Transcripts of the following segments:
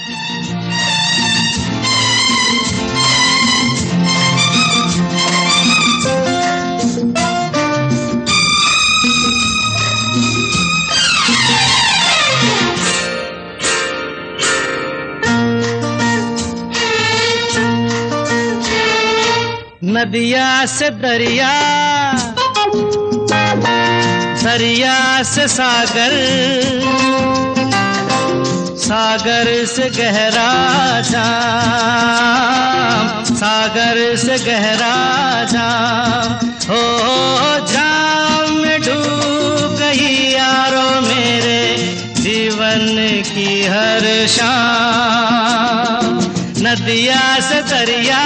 नदिया से दरिया, दरिया से सागर, सागर से गहरा जाम, सागर से गहरा जाम। हो जाम में डूब गई यारो मेरे जीवन की हर शाम। नदिया से दरिया,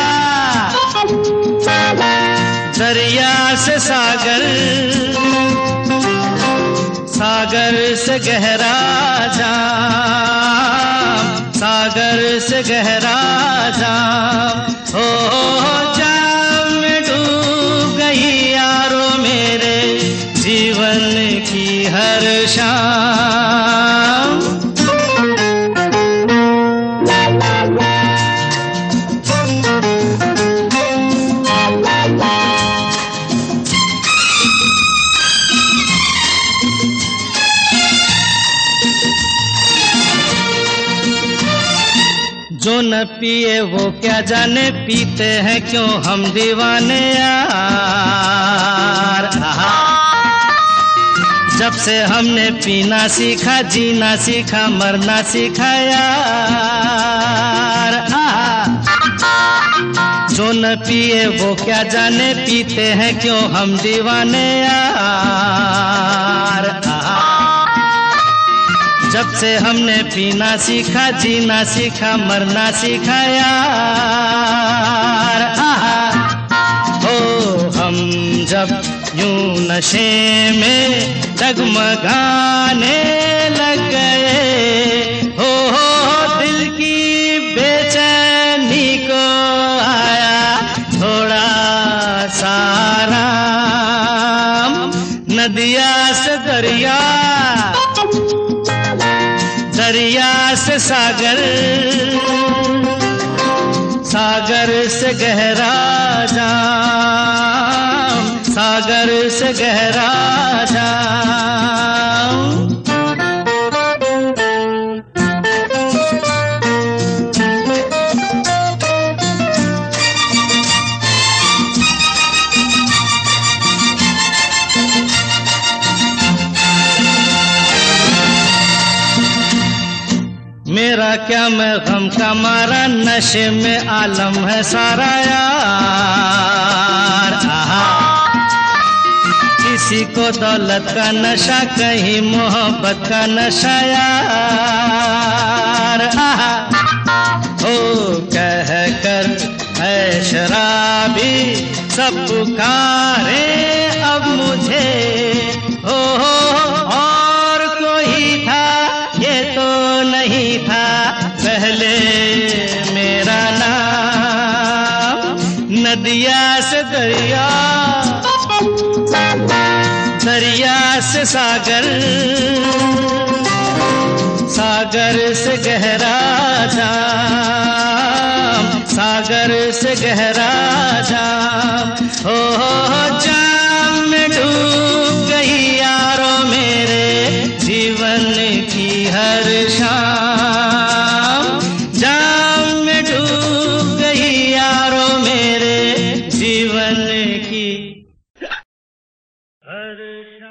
दरिया से सागर, सागर से गहरा जाम, सागर से गहरा जाम। हो जाम में डूब गई यारो मेरे जीवन की हर शाम। जो न पिए वो क्या जाने, पीते हैं क्यों हम दीवाने यार। जब से हमने पीना सीखा, जीना सीखा, मरना सीखा यार। जो न पिए वो क्या जाने, पीते हैं क्यों हम दीवाने यार। जब से हमने पीना सीखा, जीना सीखा, मरना सीखा यार। हो हम जब यूं नशे में डगमगाने लग गए, हो दिल की बेचैनी को आया थोड़ा सा आराम। नदिया से दरिया, दरिया से सागर, सागर से गहरा जाम, सागर से गहरा जाम। मेरा क्या मैं गम का मारा, नशे में आलम है सारा यार। किसी को दौलत का नशा, कहीं मोहब्बत का नशा यार। हो कह कर है शराबी सब पुकारे अब मुझे, हो और कोई था ये तो नहीं था पहले मेरा नाम। नदिया से दरिया, दरिया से सागर, सागर से गहरा जाम, सागर से गहरा जाम। हो जाम में डूब गई यारो मेरे जीवन की हर शाम। जाम में डूब गई यारो मेरे जीवन की हर